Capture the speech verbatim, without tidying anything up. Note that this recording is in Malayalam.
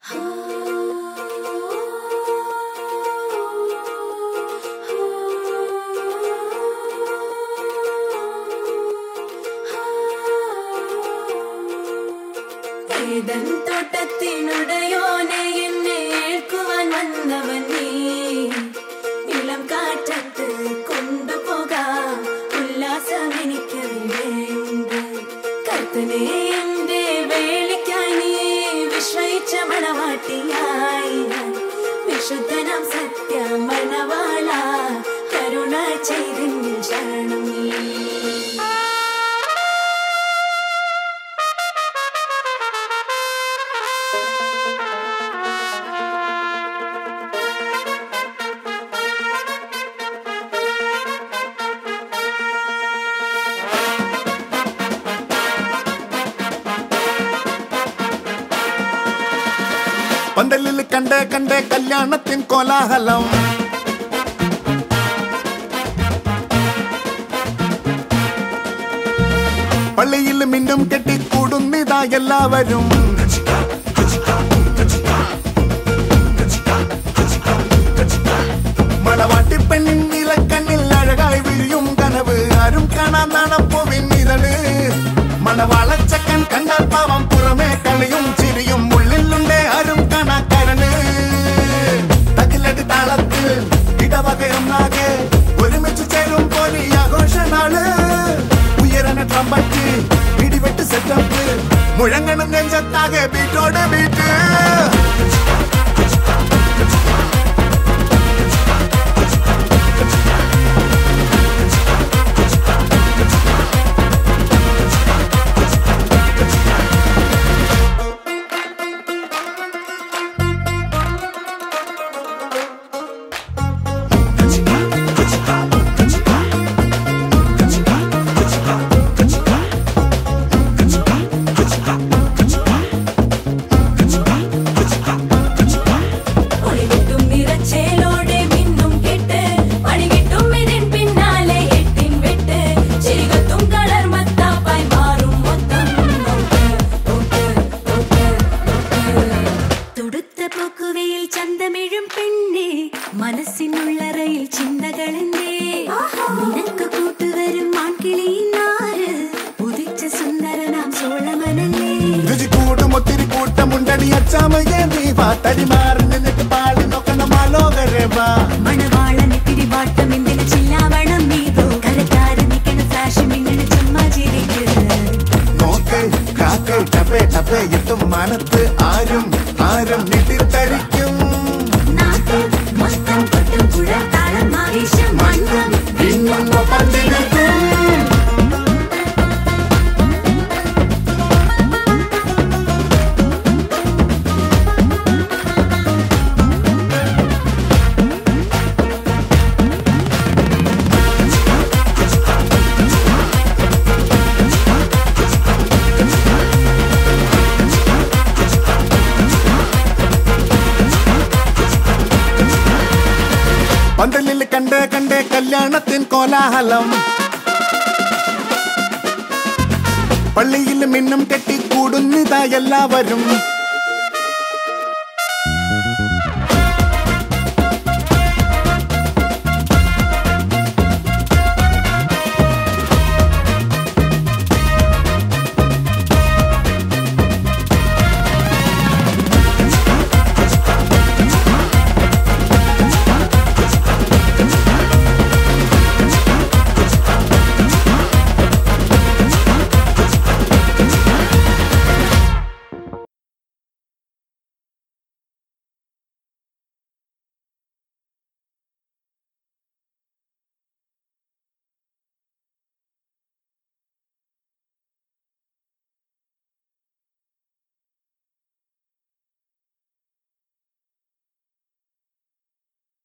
തോട്ടത്തിനുടയോനെ എന്നെ ഏൽക്കുവാൻ വന്നവൻ നീ ഇളം കാറ്റത്ത് കൊണ്ടുപോകാം ഉല്ലാസം എനിക്ക് വേണ്ട കർത്തനെ എന്റെ വേളിക്കായി നീ വിശ്വയിച്ച മണവാട്ടിയായി വിശുദ്ധനാം സത്യ മണവാള കരുണ ചെയ്തിൽ ശരണം നീ പന്തലിൽ കണ്ടേ കണ്ടേ കല്യാണത്തിൻ കോലാഹലം പള്ളിയിൽ മിന്നും കെട്ടിക്കൂടുന്നിതാ എല്ലാവരും മണവാട്ടി പെണ്ണിൻ നിലക്കണ്ണിൽ അഴകായി വിരിയും കനവ് ആരും കാണാൻ നടപ്പുവിൻ നിഴല് മണവാളച്ചക്കൻ കണ്ടാൽ പാവം പുറമേ കളിയും ചിരിയും ഉള്ളിലുണ്ടേ ആരും കാണാക്കരണ് തകിലടി താളത്തിൽ ഇടവകയൊന്നാകെ ഒരുമിച്ച് ചേരും പോലെ ആഘോഷനാള് ഉയരണ ട്രംപറ്റ് ഇടിവെട്ട് സെറ്റപ്പ് മുഴങ്ങണം നെഞ്ചത്താകെ ബീറ്റോടെ ബീറ്റ് മനസ്സിനുള്ളറയിൽ ചിന്തകളെന്തേ നിനക്ക് കൂട്ടുവരും മാൻകിളിനാര് ഉദിച്ച സുന്ദരനാം സോളമനല്ലേ രുചിക്കൂടും ഒത്തിരി കൂട്ടമുണ്ടടി അച്ചാമയെ നീ വാ തടി മാറി നിന്നിട്ട് പാടി നോക്കണം ആലോകരെ വാ മണവാളനിത്തിരി വാട്ടം എന്തിന് ചില്ലാവണം നീതോ കരക്കാര് നിക്കണ ഫ്ലാഷ് മിന്നണ ചുമ്മാ ചിരിക്ക് നോക്ക് കാക്ക ടപ്പേ ടപ്പേ എത്തും മാനത്ത് ആരും ആരും നിട്ടിത്തഴിക്കും മൊത്തം കൊട്ടും കുഴത്താളം മാവേശം മണ്ണം ഇന്നും പന്തിരിക്കും പന്തലിൽ കണ്ടേ കണ്ടേ കല്യാണത്തിൻ കോലാഹലം പള്ളിയിൽ മിന്നും കെട്ടിക്കൂടുന്നിതാ എല്ലാവരും